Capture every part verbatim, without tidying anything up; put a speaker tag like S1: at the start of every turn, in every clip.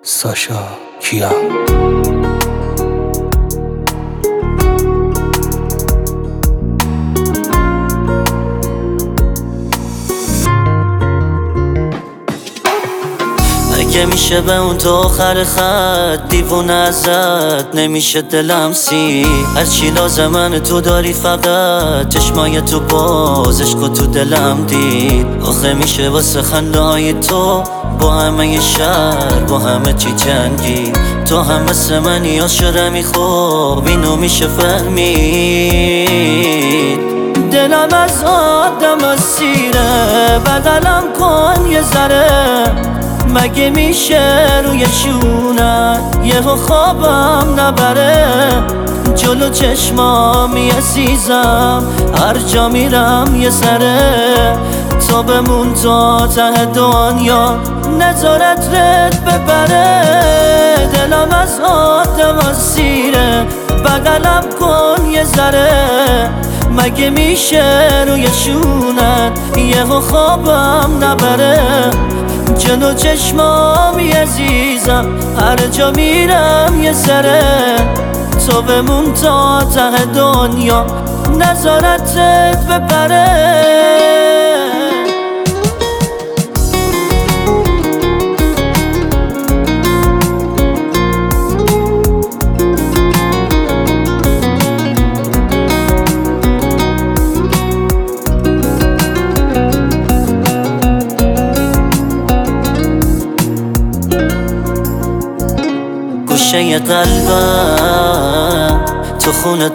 S1: ساشا کیا
S2: اگه میشه به اون تو آخر خط دیوونه ازت نمیشه دلم سی هرچی لازمن تو داری فقط چشمای تو بازش که تو دلم دید آخه میشه واسه خنده های تو با همه شهر با همه چی جنگی تو هم مثل منی یا شرمی خوب اینو میشه فهمید دلم از آدم اسیره بغلم کن یه ذره مگه میشه روی شونت یهو خوابم نبره جلو چشمامی عزیزم هر جا میرم یه سره تو بمون تا ته دنیا نظارت رد ببره دلم از آدم اسیره بغلم کن یه ذره مگه میشه روی شونت یهو خوابم نبره جلو چشمامی عزیزم هر جا میرم یه سره تو بمون تا ته دنیا نظارتت ببره گوشه قلبم تو خونه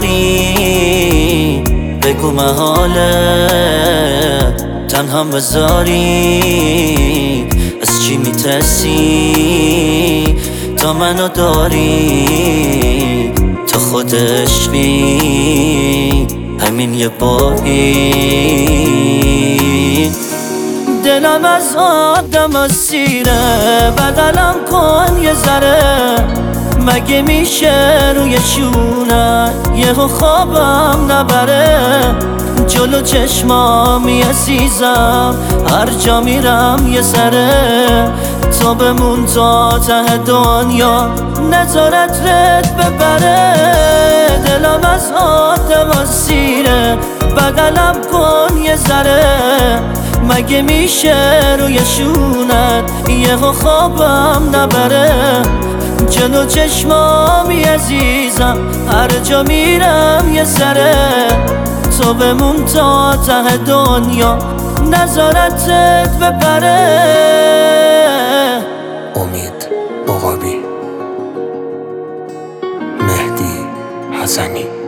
S2: داری بگو محاله تنها بذاری از چی میترسی تا منو داری تو خود عشقی همین یه باری دلم از آدم اسیره بغلم کن یه ذره مگه میشه روی شونت یهو خوابم نبره جلو چشمامی عزیزم هر جا میرم یه سره تو بمون تا ته دنیا نظارت رد ببره دلم از آدم اسیره بغلم کن یه ذره مگه میشه روی شونت یهو خوابم نبره جلو چشمامی عزیزم هر جا میرم یه سره تو بمون تا ته دنیا نظارتت ببره
S1: امید عقابی، مهدی حسنی.